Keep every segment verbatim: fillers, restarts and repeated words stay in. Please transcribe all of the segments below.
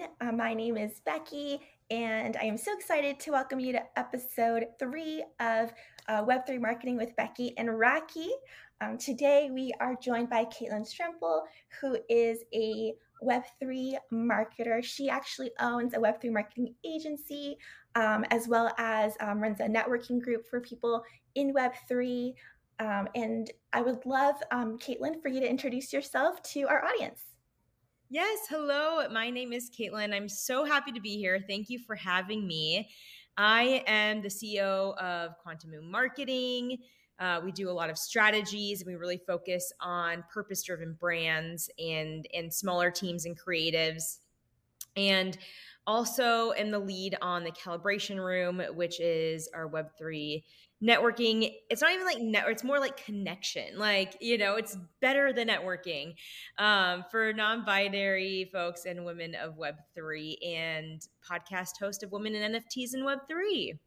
Uh, my name is Becky, and I am so excited to welcome you to episode three of uh, web three Marketing with Becky and Rocky. Um, today, we are joined by Caitlin Stremple, who is a web three marketer. She actually owns a web three marketing agency, um, as well as um, runs a networking group for people in web three. Um, and I would love, um, Caitlin, for you to introduce yourself to our audience. Yes, hello. My name is Caitlin. I'm so happy to be here. Thank you for having me. I am the C E O of Quantum Moon Marketing. Uh, we do a lot of strategies, and we really focus on purpose-driven brands and and smaller teams and creatives. And also am the lead on the Calibration Room, which is our web three networking. It's not even like network, it's more like connection. Like, you know, it's better than networking um, for non-binary folks and women of web three, and podcast host of Women in N F Ts and web three.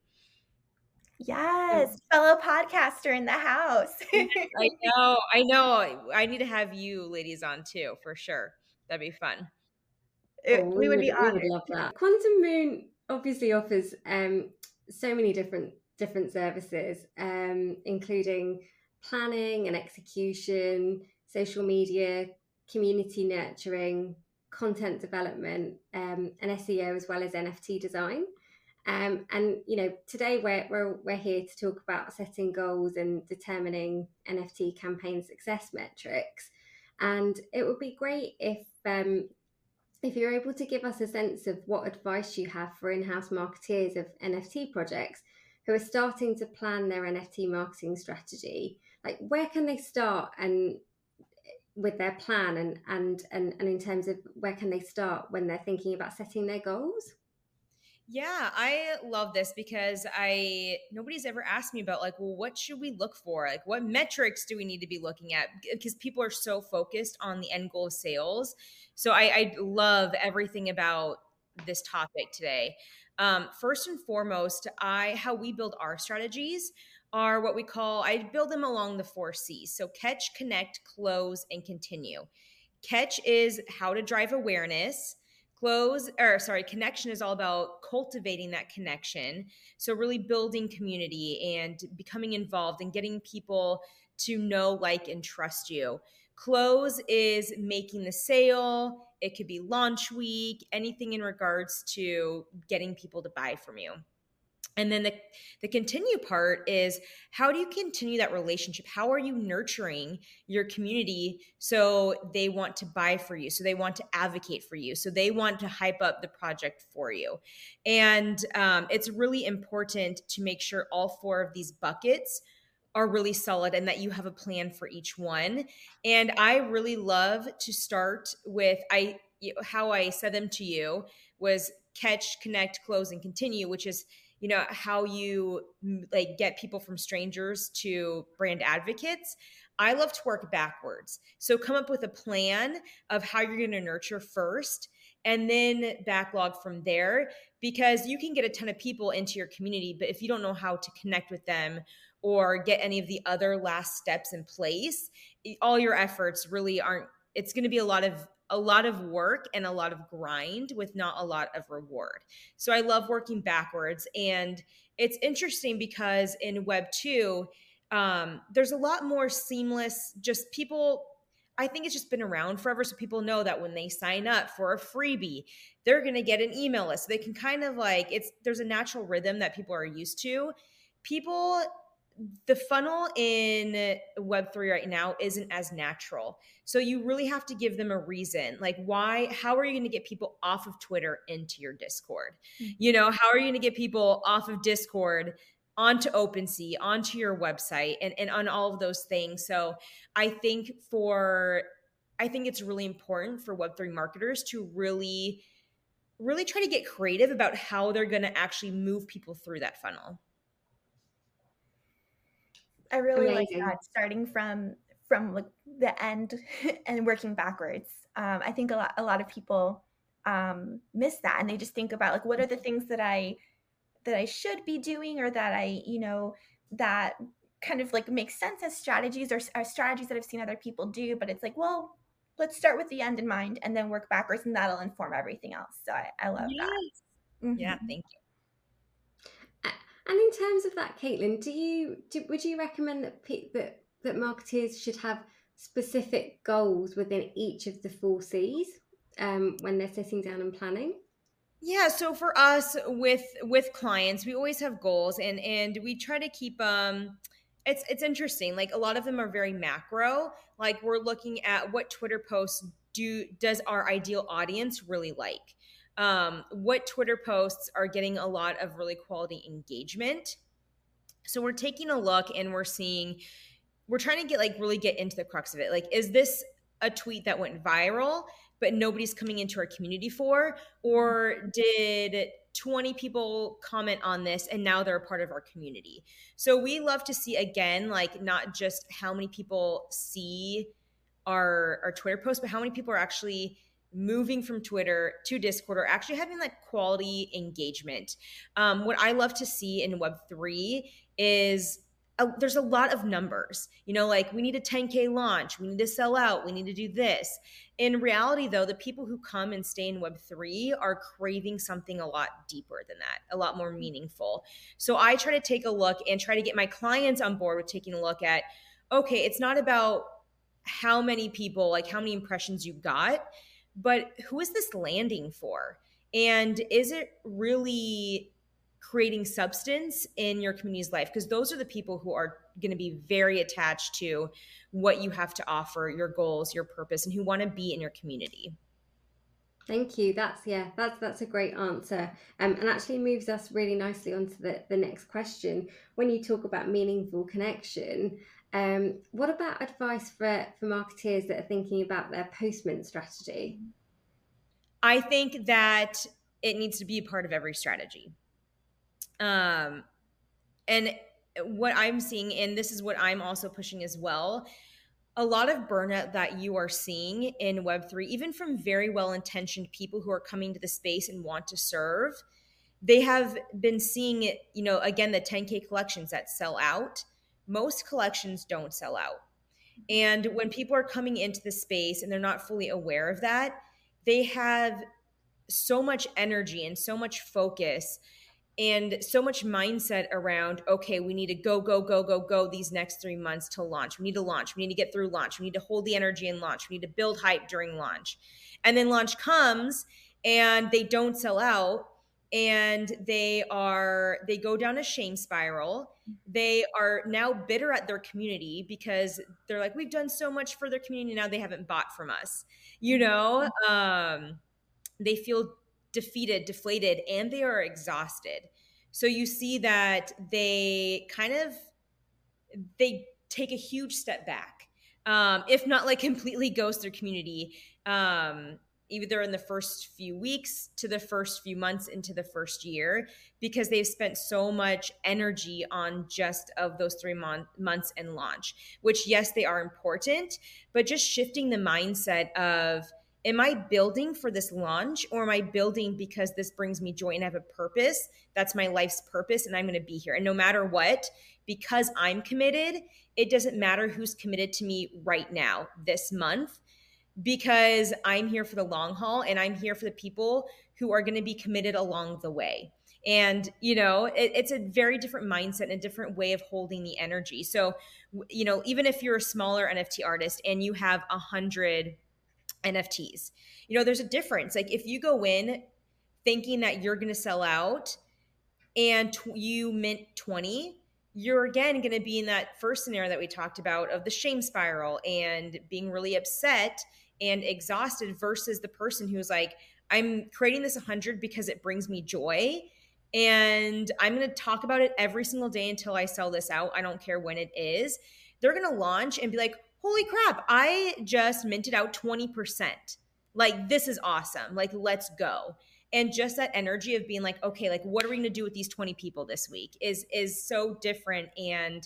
Yes, fellow podcaster in the house. I know, I know. I need to have you ladies on too, for sure. That'd be fun. It- Oh, we we would would be we would honored. love that. Quantum Moon obviously offers um, so many different different services, um, including planning and execution, social media, community nurturing, content development, um, and S E O, as well as N F T design. Um, and you know, today we're, we're we're here to talk about setting goals and determining N F T campaign success metrics. And it would be great if um, if you're able to give us a sense of what advice you have for in-house marketeers of N F T projects who are starting to plan their N F T marketing strategy, like where can they start and with their plan and and and, and in terms of where can they start when they're thinking about setting their goals? Yeah, I love this because I nobody's ever asked me about like, well, what should we look for? Like, what metrics do we need to be looking at? Because people are so focused on the end goal of sales. So I, I love everything about this topic today. Um, first and foremost, I how we build our strategies are what we call I build them along the four C's. So catch, connect, close, and continue. Catch is how to drive awareness. Close, or sorry, connection is all about cultivating that connection. So really building community and becoming involved and getting people to know, like, and trust you. Close is making the sale. It could be launch week, anything in regards to getting people to buy from you. And then the, the continue part is how do you continue that relationship? How are you nurturing your community so they want to buy for you, so they want to advocate for you, so they want to hype up the project for you? And um, it's really important to make sure all four of these buckets are really solid and that you have a plan for each one. And I really love to start with I how I said them to you was catch, connect, close, and continue, which is you know how you like get people from strangers to brand advocates. I love to work backwards, so come up with a plan of how you're going to nurture first and then backlog from there, because you can get a ton of people into your community, but if you don't know how to connect with them or get any of the other last steps in place, all your efforts really aren't it's going to be a lot of a lot of work and a lot of grind with not a lot of reward. So I love working backwards. And it's interesting because in Web two, um, there's a lot more seamless, just people, I think it's just been around forever. So people know that when they sign up for a freebie, they're going to get an email list. So they can kind of like, it's, there's a natural rhythm that people are used to. People the funnel in web three right now isn't as natural. So you really have to give them a reason. Like why, how are you going to get people off of Twitter into your Discord? Mm-hmm. You know, how are you going to get people off of Discord onto OpenSea, onto your website and, and on all of those things? So I think for, I think it's really important for web three marketers to really, really try to get creative about how they're going to actually move people through that funnel. I really Amazing. like that, starting from from like the end and working backwards. Um, I think a lot a lot of people um, miss that, and they just think about like what are the things that I that I should be doing, or that I you know that kind of like makes sense as strategies or, or strategies that I've seen other people do. But it's like, well, let's start with the end in mind and then work backwards, and that'll inform everything else. So I, I love Yes. that. Mm-hmm. Yeah, thank you. And in terms of that, Caitlin, do you do, would you recommend that pe- that that marketers should have specific goals within each of the four C's um, when they're sitting down and planning? Yeah, so for us with with clients, we always have goals, and and we try to keep um it's it's interesting. Like a lot of them are very macro. Like we're looking at what Twitter posts do does our ideal audience really like? Um, what Twitter posts are getting a lot of really quality engagement? So we're taking a look and we're seeing, we're trying to get like really get into the crux of it. Like, is this a tweet that went viral, but nobody's coming into our community for? Or did twenty people comment on this and now they're a part of our community? So we love to see, again, like not just how many people see our, our Twitter posts, but how many people are actually moving from Twitter to Discord or actually having like quality engagement. Um, what I love to see in Web three is a, there's a lot of numbers, you know, like we need a ten K launch, we need to sell out, we need to do this. In reality, though, the people who come and stay in Web three are craving something a lot deeper than that, a lot more meaningful. So I try to take a look and try to get my clients on board with taking a look at, okay, it's not about how many people, like how many impressions you got, but who is this landing for? And is it really creating substance in your community's life? Because those are the people who are going to be very attached to what you have to offer, your goals, your purpose, and who want to be in your community. Thank you. That's yeah, that's that's a great answer. Um, and actually moves us really nicely onto the, the next question. When you talk about meaningful connection, um, what about advice for, for marketeers that are thinking about their postment strategy? I think that it needs to be a part of every strategy. Um, and what I'm seeing, and this is what I'm also pushing as well, a lot of burnout that you are seeing in Web three, even from very well-intentioned people who are coming to the space and want to serve, they have been seeing it, you know, again, the ten K collections that sell out. Most collections don't sell out. And when people are coming into the space and they're not fully aware of that, they have so much energy and so much focus and so much mindset around, okay, we need to go, go, go, go, go these next three months to launch. We need to launch. We need to get through launch. We need to hold the energy in launch. We need to build hype during launch. And then launch comes and they don't sell out, and they are, they go down a shame spiral. They are now bitter at their community because they're like, we've done so much for their community. Now they haven't bought from us, you know? Um, they feel defeated, deflated, and they are exhausted. So you see that they kind of, they take a huge step back, um, if not like completely ghost their community, um, either in the first few weeks to the first few months into the first year, because they've spent so much energy on just of those three mon- months and launch, which yes, they are important, but just shifting the mindset of, am I building for this launch, or am I building because this brings me joy and I have a purpose? That's my life's purpose, and I'm going to be here. And no matter what, because I'm committed, it doesn't matter who's committed to me right now, this month, because I'm here for the long haul, and I'm here for the people who are going to be committed along the way. And, you know, it, it's a very different mindset and a different way of holding the energy. So, you know, even if you're a smaller N F T artist and you have a hundred N F Ts, you know, there's a difference. Like if you go in thinking that you're going to sell out and t- you mint twenty, you're again going to be in that first scenario that we talked about of the shame spiral and being really upset and exhausted, versus the person who's like, I'm creating this one hundred because it brings me joy, and I'm going to talk about it every single day until I sell this out. I don't care when it is. They're going to launch and be like, holy crap, I just minted out twenty percent. Like, this is awesome. Like, let's go. And just that energy of being like, okay, like, what are we going to do with these twenty people this week is, is so different. And,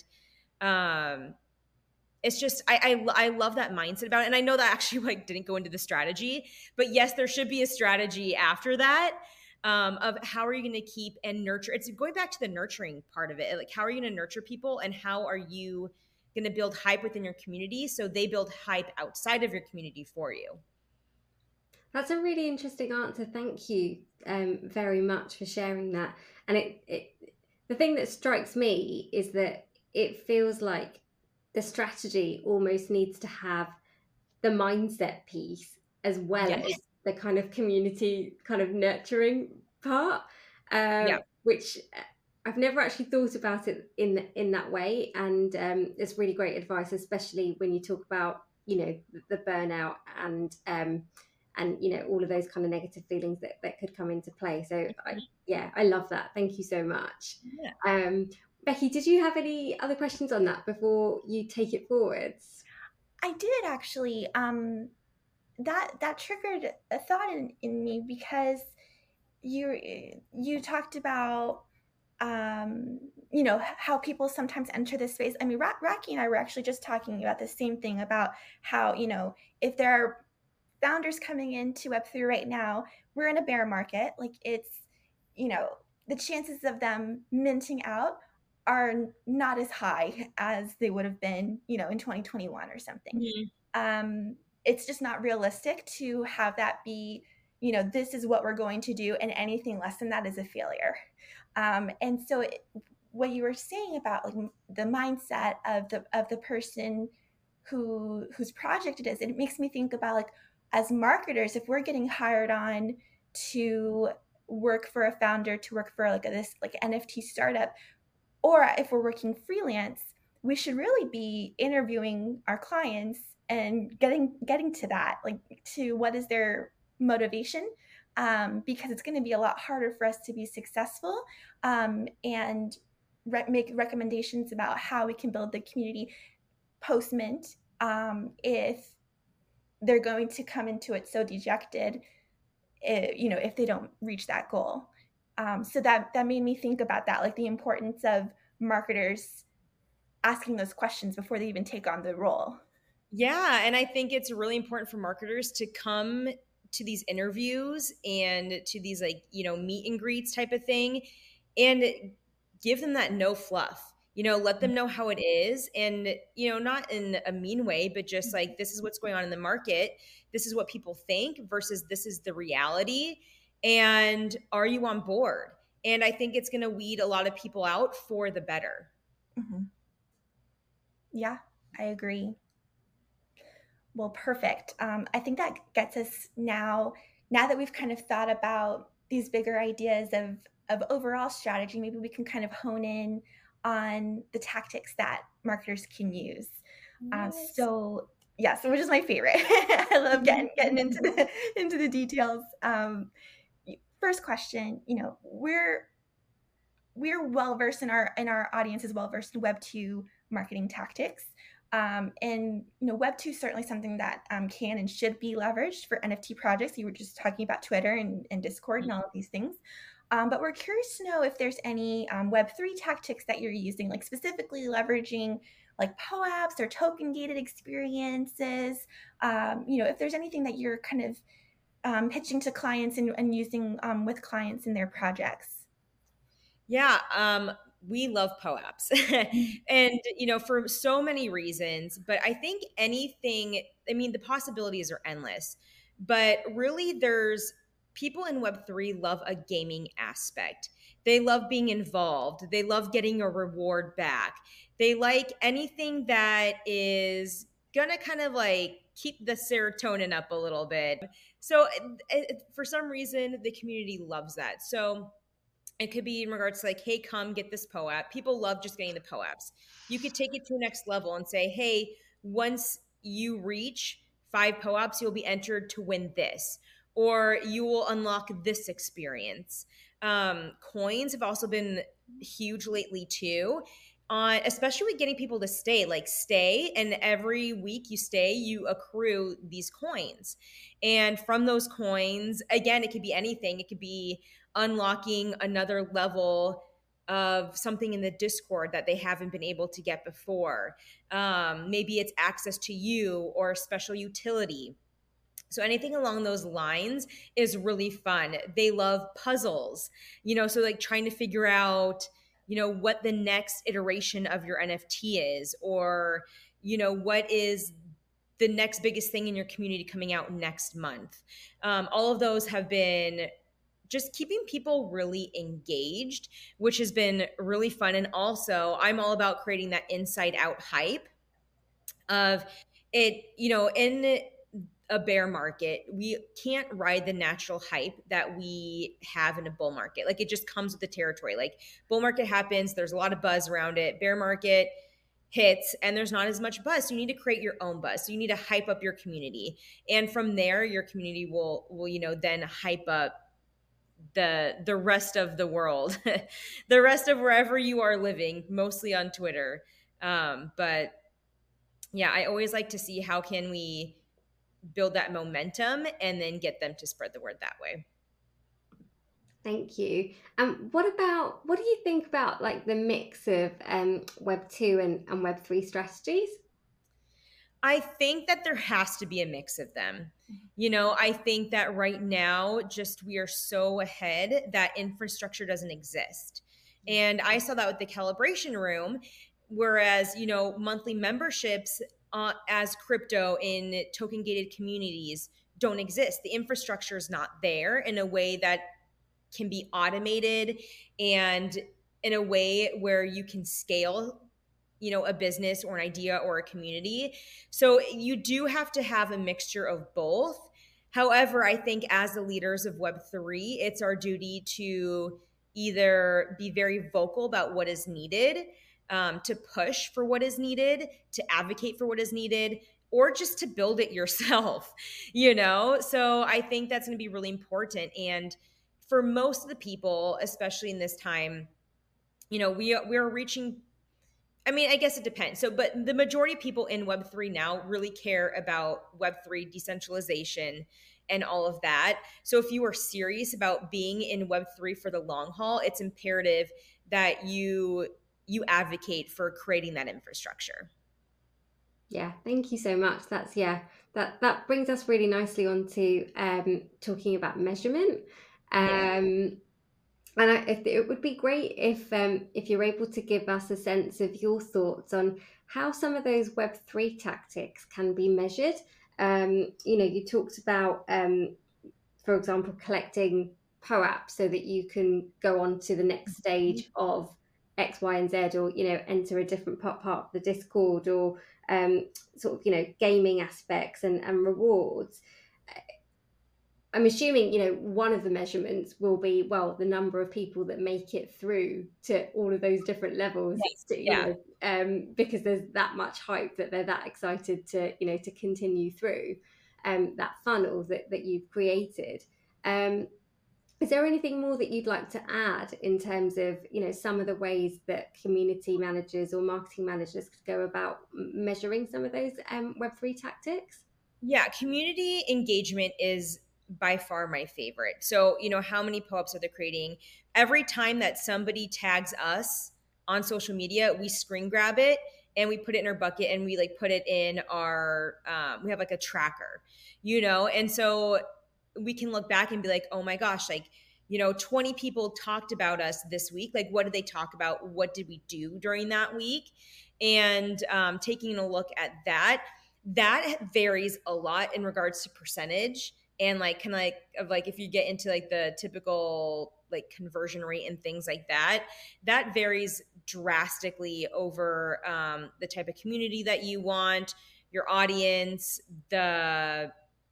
um, it's just, I, I, I love that mindset about it. And I know that actually like didn't go into the strategy, but yes, there should be a strategy after that, um, of how are you going to keep and nurture. It's going back to the nurturing part of it. Like, how are you going to nurture people, and how are you going to build hype within your community, so they build hype outside of your community for you. That's a really interesting answer. Thank you um, very much for sharing that. And it, it, the thing that strikes me is that it feels like the strategy almost needs to have the mindset piece as well Yes. as the kind of community kind of nurturing part, um, Yeah. which I've never actually thought about it in in that way. And um, it's really great advice, especially when you talk about, you know, the burnout and um, and you know, all of those kind of negative feelings that, that could come into play. So I, yeah, I love that. Thank you so much. Yeah. Um, Becky, did you have any other questions on that before you take it forwards? I did actually. Um, that that triggered a thought in, in me, because you you talked about um, you know, how people sometimes enter this space. I mean, Ra- Rocky and I were actually just talking about the same thing, about how, you know, if there are founders coming into Web three right now, we're in a bear market. Like, it's, you know, the chances of them minting out are not as high as they would have been, you know, in twenty twenty-one or something. Mm-hmm. Um, it's just not realistic to have that be, you know, this is what we're going to do, and anything less than that is a failure. Um, and so it, what you were saying about like the mindset of the of the person who whose project it is, it makes me think about, like, as marketers, if we're getting hired on to work for a founder, to work for like a, this like N F T startup, or if we're working freelance, we should really be interviewing our clients and getting getting to that, like, to what is their motivation, um, because it's going to be a lot harder for us to be successful, um, and re- make recommendations about how we can build the community post mint, um, if they're going to come into it so dejected, if, you know, if they don't reach that goal. Um, so that that made me think about that, like the importance of marketers asking those questions before they even take on the role. Yeah, and I think it's really important for marketers to come to these interviews and to these, like, you know, meet and greets type of thing, and give them that no fluff. You know, let them know how it is, and, you know, not in a mean way, but just like, this is what's going on in the market. This is what people think versus this is the reality. And are you on board? And I think it's going to weed a lot of people out for the better. Mm-hmm. Yeah, I agree. Well, perfect. Um, I think that gets us now, now that we've kind of thought about these bigger ideas of, of overall strategy, maybe we can kind of hone in on the tactics that marketers can use. Um, Yes. so yeah, so which is my favorite. I love getting getting into the into the details. Um, first question, you know, we're we're well versed in our in our audience is well versed in Web two marketing tactics. Um, and you know, Web two is certainly something that um, can and should be leveraged for N F T projects. You were just talking about Twitter and, and Discord and all of these things. Um, but we're curious to know if there's any um, Web three tactics that you're using, like specifically leveraging like P O A Ps or token gated experiences. Um, you know, if there's anything that you're kind of um, pitching to clients and, and using um, with clients in their projects. Yeah, um, we love P O A Ps. And, you know, for so many reasons, but I think anything, I mean, the possibilities are endless, but really there's people in Web three love a gaming aspect. They love being involved. They love getting a reward back. They like anything that is going to kind of like keep the serotonin up a little bit. So it, it, for some reason, the community loves that. So it could be in regards to like, hey, come get this P O A P. People love just getting the P O A Ps. You could take it to the next level and say, hey, once you reach five P O A Ps, you'll be entered to win this, or you will unlock this experience. Um, coins have also been huge lately too, on especially with getting people to stay, like stay, and every week you stay, you accrue these coins. And from those coins, again, it could be anything. It could be unlocking another level of something in the Discord that they haven't been able to get before. Um, maybe it's access to you or a special utility. So anything along those lines is really fun. They love puzzles, you know, so like trying to figure out you know, what the next iteration of your N F T is, or, you know, what is the next biggest thing in your community coming out next month. Um, all of those have been just keeping people really engaged, which has been really fun. And also, I'm all about creating that inside out hype of it, you know, in a bear market, we can't ride the natural hype that we have in a bull market. Like, it just comes with the territory. Like, bull market happens, there's a lot of buzz around it. Bear market hits and there's not as much buzz. So you need to create your own buzz. So you need to hype up your community. And from there, your community will, will, you know, then hype up the the rest of the world, the rest of wherever you are living, mostly on Twitter. Um, but yeah, I always like to see how can we build that momentum and then get them to spread the word that way. Thank you. Um, what about, what do you think about like the mix of um, Web two and, and Web three strategies? I think that there has to be a mix of them. You know, I think that right now, just we are so ahead that infrastructure doesn't exist. And I saw that with the calibration room, whereas, you know, monthly memberships uh, as crypto in token gated communities don't exist. The infrastructure is not there in a way that can be automated and in a way where you can scale, you know, a business or an idea or a community. So you do have to have a mixture of both. However, I think as the leaders of Web three, it's our duty to either be very vocal about what is needed, um, to push for what is needed, to advocate for what is needed, or just to build it yourself, you know? So I think that's going to be really important. And for most of the people, especially in this time, you know, we we're reaching, I mean, I guess it depends. So, but the majority of people in Web three now really care about Web three decentralization and all of that. So if you are serious about being in Web three for the long haul, it's imperative that you you advocate for creating that infrastructure. Yeah, thank you so much. That's, yeah, that, that brings us really nicely on to um, talking about measurement. Um, yeah. And I, if, it would be great if um, if you're able to give us a sense of your thoughts on how some of those Web three tactics can be measured. Um, you know, you talked about, um, for example, collecting P O A P so that you can go on to the next stage of X, Y, and Z, or, you know, enter a different part, part of the Discord, or um, sort of, you know, gaming aspects and, and rewards. I'm assuming, you know, one of the measurements will be, well, the number of people that make it through to all of those different levels, yes. to, you yeah. know, um, because there's that much hype that they're that excited to, you know, to continue through um, that funnel that, that you've created. Um, is there anything more that you'd like to add in terms of, you know, some of the ways that community managers or marketing managers could go about measuring some of those um, Web three tactics? Yeah, community engagement is by far my favorite. So, you know, how many P O A Ps are they creating? Every time that somebody tags us on social media, we screen grab it and we put it in our bucket and we like put it in our, um, we have like a tracker, you know? And so we can look back and be like, oh my gosh, like, you know, twenty people talked about us this week. Like, what did they talk about? What did we do during that week? And um, taking a look at that, that varies a lot in regards to percentage. And like, kind of like, of like, if you get into like the typical like conversion rate and things like that, that varies drastically over um, the type of community that you want, your audience, the,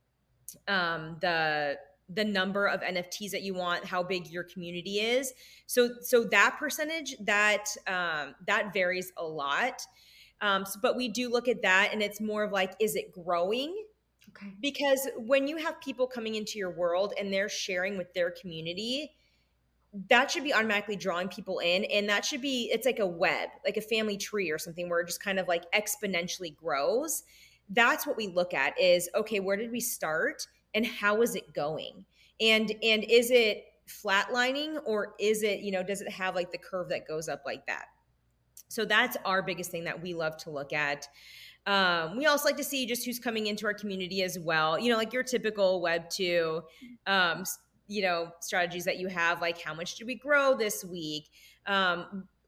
um, the, the number of N F Ts that you want, how big your community is. So, so that percentage that, um, that varies a lot. Um, so, but we do look at that and it's more of like, is it growing? Okay. Because when you have people coming into your world and they're sharing with their community, that should be automatically drawing people in. And that should be, it's like a web, like a family tree or something where it just kind of like exponentially grows. That's what we look at is, okay, where did we start and how is it going? And, and is it flatlining or is it, you know, does it have like the curve that goes up like that? So that's our biggest thing that we love to look at. Um, we also like to see just who's coming into our community as well. You know, like your typical Web two, um, you know, strategies that you have, like how much did we grow this week? Um,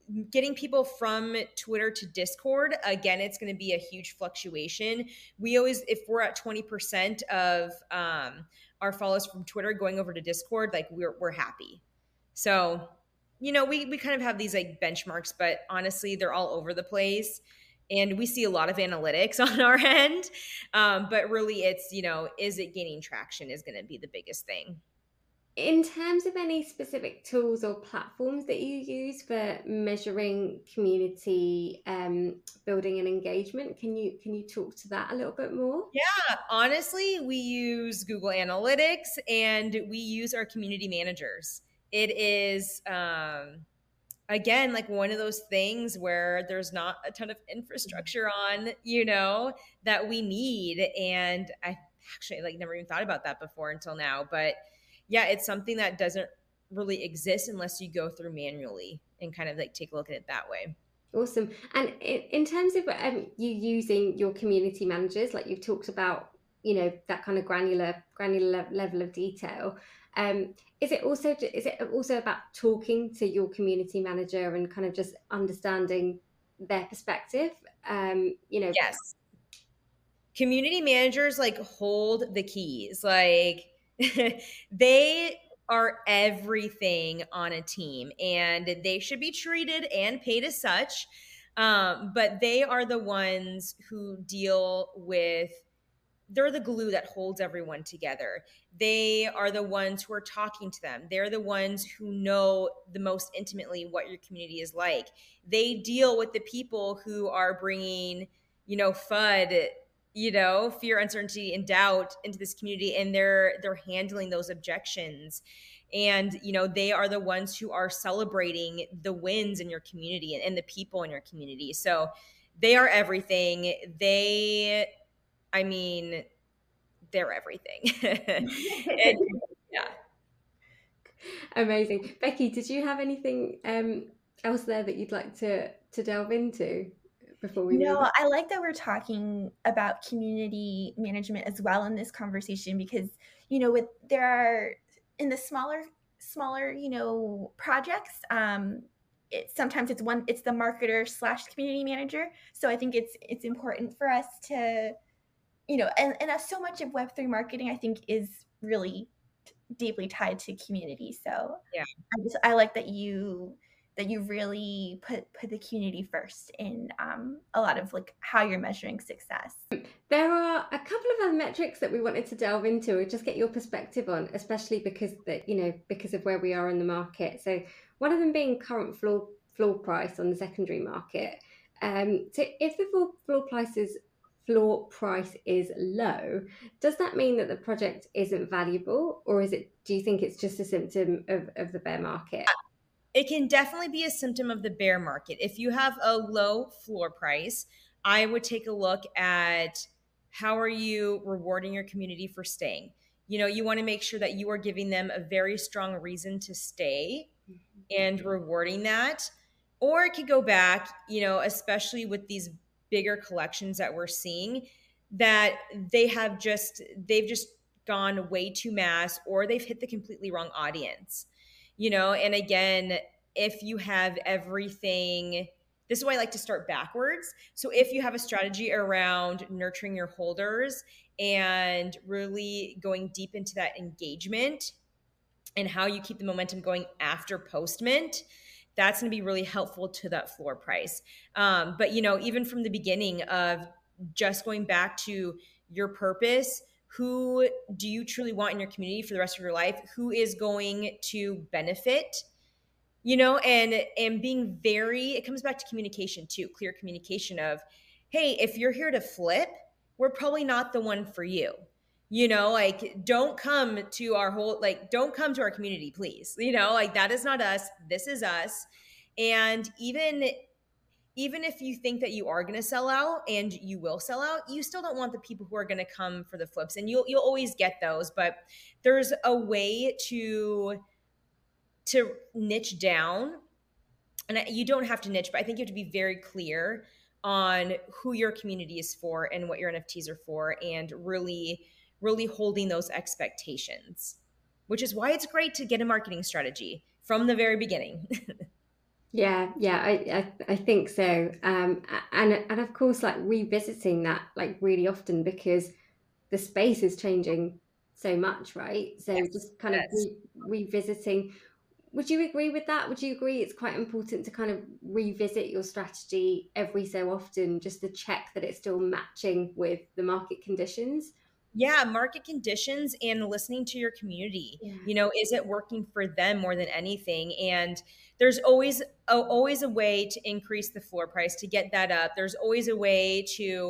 getting people from Twitter to Discord, again, it's going to be a huge fluctuation. We always, if we're at twenty percent of um, our followers from Twitter going over to Discord, like we're, we're happy. So, you know, we, we kind of have these like benchmarks, but honestly, they're all over the place. And we see a lot of analytics on our end. Um, but really it's, you know, is it gaining traction is going to be the biggest thing. In terms of any specific tools or platforms that you use for measuring community um, building and engagement, can you can you talk to that a little bit more? Yeah, honestly, we use Google Analytics and we use our community managers. It is, um, again, like one of those things where there's not a ton of infrastructure on, you know, that we need. And I actually like never even thought about that before until now, but yeah, it's something that doesn't really exist unless you go through manually and kind of like take a look at it that way. Awesome. And in, in terms of um, you using your community managers, like you've talked about, you know, that kind of granular granular level of detail. Um, is it also is it also about talking to your community manager and kind of just understanding their perspective? Um, you know, yes. Community managers like hold the keys. Like they are everything on a team, and they should be treated and paid as such. Um, but they are the ones who deal with, they're the glue that holds everyone together. They are the ones who are talking to them. They're the ones who know the most intimately what your community is like. They deal with the people who are bringing, you know, F U D, you know, fear, uncertainty, and doubt into this community, and they're they're handling those objections. And, you know, they are the ones who are celebrating the wins in your community and, and the people in your community. So they are everything. They, I mean, they're everything. And, yeah. Amazing. Becky, did you have anything um, else there that you'd like to, to delve into before we No, move? I like that we're talking about community management as well in this conversation, because, you know, with there are in the smaller, smaller, you know, projects, um, it, sometimes it's one, it's the marketer slash community manager. So I think it's, it's important for us to, you know, and, and so much of Web three marketing, I think, is really deeply tied to community. So yeah, I just, I like that you, that you really put put the community first in um, a lot of like how you're measuring success. There are a couple of other metrics that we wanted to delve into and just get your perspective on, especially because that, you know, because of where we are in the market. So one of them being current floor floor price on the secondary market. Um, so if the floor, floor prices floor price is low, does that mean that the project isn't valuable, or is it? Do you think it's just a symptom of, of the bear market? It can definitely be a symptom of the bear market. If you have a low floor price, I would take a look at how are you rewarding your community for staying. You know, you want to make sure that you are giving them a very strong reason to stay and rewarding that. Or it could go back, you know, especially with these bigger collections that we're seeing, that they have just, they've just gone way too mass, or they've hit the completely wrong audience. You know, and again, if you have everything, this is why I like to start backwards. So if you have a strategy around nurturing your holders and really going deep into that engagement and how you keep the momentum going after post mint, that's going to be really helpful to that floor price. Um, but, you know, even from the beginning of just going back to your purpose, who do you truly want in your community for the rest of your life? Who is going to benefit? You know, and and being very, it comes back to communication too, clear communication of, hey, if you're here to flip, we're probably not the one for you. You know, like don't come to our whole, like don't come to our community, please. You know, like that is not us. This is us. And even even if you think that you are going to sell out, and you will sell out, you still don't want the people who are going to come for the flips. And you'll you'll always get those, but there's a way to to niche down. And you don't have to niche, but I think you have to be very clear on who your community is for and what your N F Ts are for, and really, really holding those expectations, which is why it's great to get a marketing strategy from the very beginning. Yeah, yeah, I, I, I think so. Um, and and of course, like revisiting that like really often because the space is changing so much, right? So Yes. just kind of Yes. re revisiting. Would you agree with that? Would you agree it's quite important to kind of revisit your strategy every so often just to check that it's still matching with the market conditions? Yeah, market conditions and listening to your community. Yeah. You know, is it working for them more than anything? And there's always a, always a way to increase the floor price to get that up. There's always a way to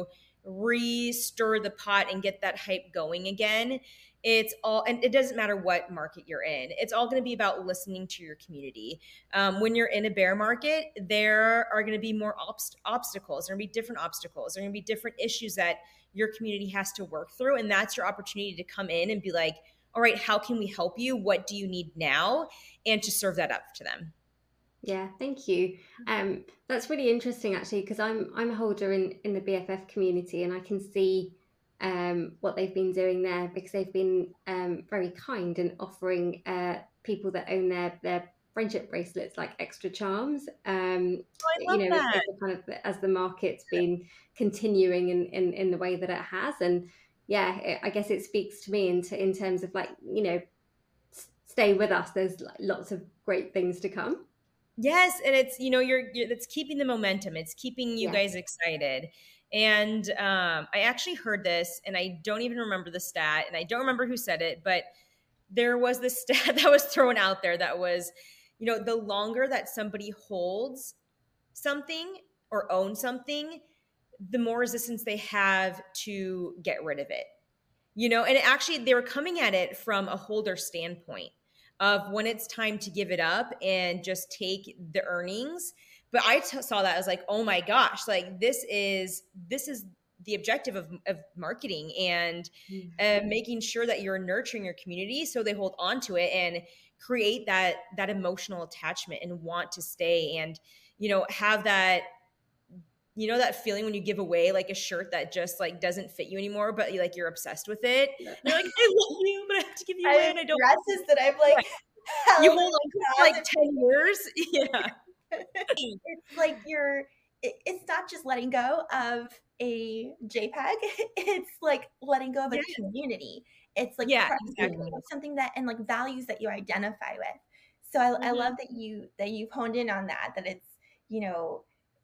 re-stir the pot and get that hype going again. It's all, and it doesn't matter what market you're in. It's all going to be about listening to your community. Um, when you're in a bear market, there are going to be more obst- obstacles. There are going to be different obstacles. There are going to be different issues that your community has to work through. And that's your opportunity to come in and be like, all right, how can we help you? What do you need now? And to serve that up to them. Yeah, thank you. Um, that's really interesting actually, because I'm I'm a holder in in the B F F community, and I can see um what they've been doing there because they've been um very kind and offering uh people that own their their friendship bracelets like extra charms. Um, Oh, I you love know, as, that. as the kind of as the market's been continuing in in in the way that it has, and yeah, it, I guess it speaks to me in in terms of like you know s- stay with us. There's like lots of great things to come. Yes, and it's you know you're, you're it's keeping the momentum. It's keeping you Yeah. guys excited. And um, I actually heard this, and I don't even remember the stat, and I don't remember who said it, but there was this stat that was thrown out there that was, you know, the longer that somebody holds something or owns something, the more resistance they have to get rid of it. You know, and actually they were coming at it from a holder standpoint of when it's time to give it up and just take the earnings. But I t- saw that as like, oh my gosh, like this is this is the objective of, of marketing and Mm. uh, making sure that you're nurturing your community so they hold on to it and create that that emotional attachment and want to stay and you know have that you know that feeling when you give away like a shirt that just like doesn't fit you anymore, but you like you're obsessed with it. And you're like, I love you, but I have to give you I away have and I don't. dresses that I've Yeah. like You held in hold on to it for my like ten years. Yeah. it's like you're it, it's not just letting go of a JPEG, it's like letting go of a Yeah. community. It's like Yeah. part Yeah. Exactly. of something that and like values that you identify with. So I, I Mm-hmm. love that you that you've honed in on that, that it's, you know,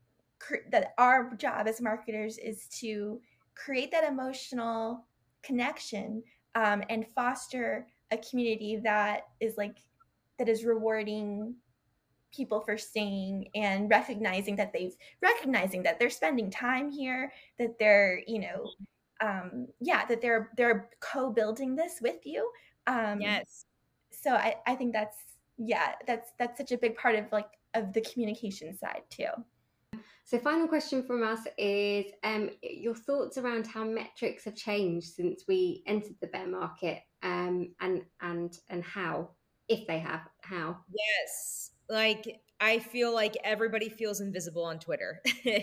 cr- that our job as marketers is to create that emotional connection, um, and foster a community that is like that is rewarding people for staying and recognizing that they've recognizing that they're spending time here, that they're, you know, um yeah, that they're they're co-building this with you. um Yes. so i i think that's, yeah, that's that's such a big part of like of the communication side too. So, final question from us is um, your thoughts around how metrics have changed since we entered the bear market, um, and and and how, if they have, how? Yes. Like I feel like everybody feels invisible on Twitter.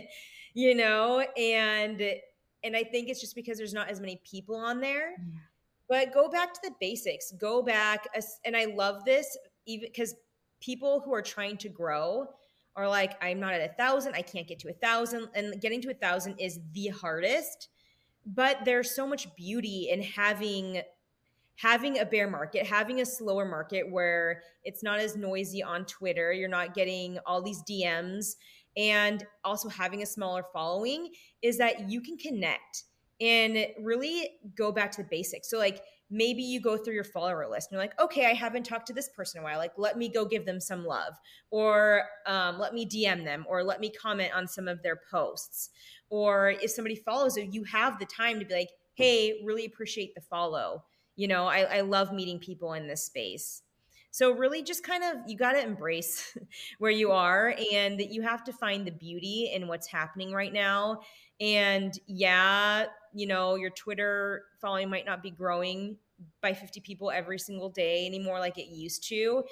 you know, and and I think it's just because there's not as many people on there. Yeah. But go back to the basics. Go back, and I love this even because people who are trying to grow are like, I'm not at a thousand, I can't get to a thousand, and getting to a thousand is the hardest. But there's so much beauty in having having a bear market, having a slower market where it's not as noisy on Twitter, you're not getting all these D Ms, and also having a smaller following is that you can connect and really go back to the basics. So, like, maybe you go through your follower list and you're like, okay, I haven't talked to this person in a while. Like, let me go give them some love, or um, let me D M them, or let me comment on some of their posts. Or if somebody follows you, you have the time to be like, hey, really appreciate the follow. You know, I, I love meeting people in this space. So really just kind of you got to embrace where you are, and you have to find the beauty in what's happening right now. And yeah, you know, your Twitter following might not be growing by fifty people every single day anymore like it used to,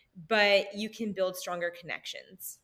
but you can build stronger connections.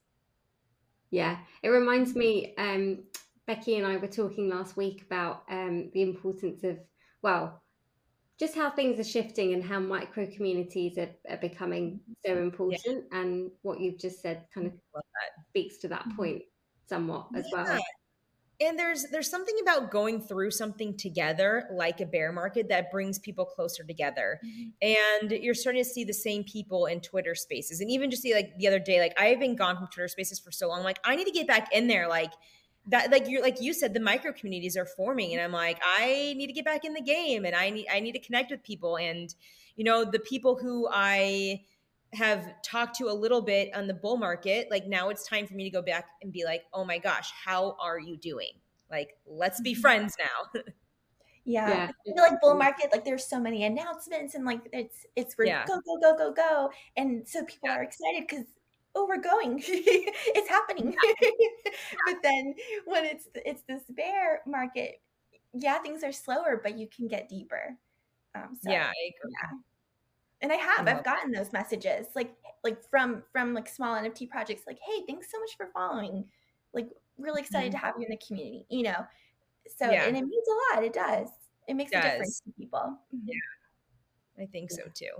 Yeah, it reminds me. Um, Becky and I were talking last week about um, the importance of well just how things are shifting and how micro communities are, are becoming so important. Yeah. And what you've just said kind of speaks to that point somewhat as yeah. well. And there's there's something about going through something together, like a bear market, that brings people closer together. Mm-hmm. And you're starting to see the same people in Twitter Spaces. And even just see, like, the other day, like, I've been gone from Twitter Spaces for so long. I'm like, I need to get back in there. Like that, like you're like you said, the micro communities are forming, and I'm like, I need to get back in the game, and I need I need to connect with people. And you know, the people who I have talked to a little bit on the bull market, like, now it's time for me to go back and be like, oh my gosh, how are you doing? Like, let's be friends now. Yeah. yeah. I feel like bull market, like, there's so many announcements, and like it's it's we're yeah. go, go, go, go, go. And so people yeah. are excited because, oh, we're going. It's happening. Yeah. But then when it's it's this bear market, yeah, things are slower, but you can get deeper. Um, so, yeah, I agree. Yeah. And I have, I've gotten those messages, like, like from, from like small N F T projects, like, hey, thanks so much for following. Like, really excited mm-hmm. to have you in the community, you know? So, yeah. and it means a lot. It does. It makes it a difference to people. Yeah. I think so too.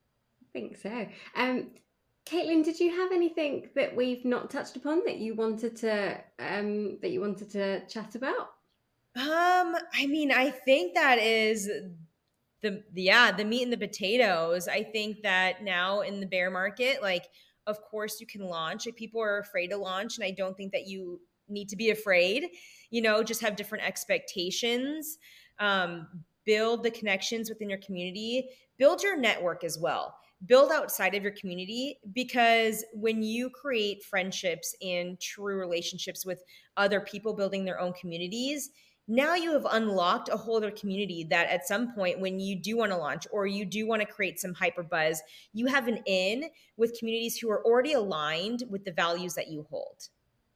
I think so. Um, Caitlin, did you have anything that we've not touched upon that you wanted to, um, that you wanted to chat about? Um, I mean, I think that is the, the yeah, the meat and the potatoes. I think that now in the bear market, like, of course you can launch. Like, people are afraid to launch, and I don't think that you need to be afraid. You know, just have different expectations. Um, build the connections within your community. Build your network as well. Build outside of your community, because when you create friendships and true relationships with other people building their own communities, now you have unlocked a whole other community that at some point, when you do want to launch or you do want to create some hyper buzz, you have an in with communities who are already aligned with the values that you hold.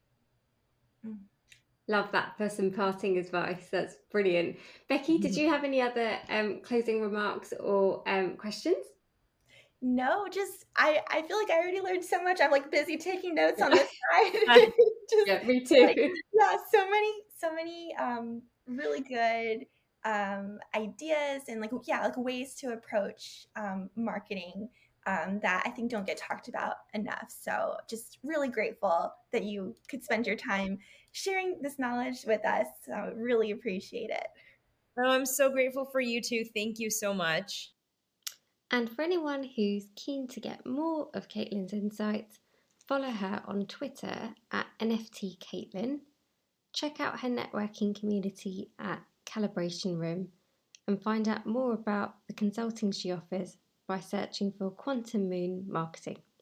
Love that for some parting advice. That's brilliant. Becky, did you have any other um, closing remarks or um, questions? No, just I, I feel like I already learned so much. I'm like busy taking notes on this side. Just, yeah, me too. Like, yeah, so many, so many um, really good um, ideas and like yeah, like ways to approach um, marketing um, that I think don't get talked about enough. So just really grateful that you could spend your time sharing this knowledge with us. I really appreciate it. Oh, I'm so grateful for you too. Thank you so much. And for anyone who's keen to get more of Caitlin's insights, follow her on Twitter at N F T Caitlin. Check out her networking community at Calibration Room, and find out more about the consulting she offers by searching for Quantum Moon Marketing.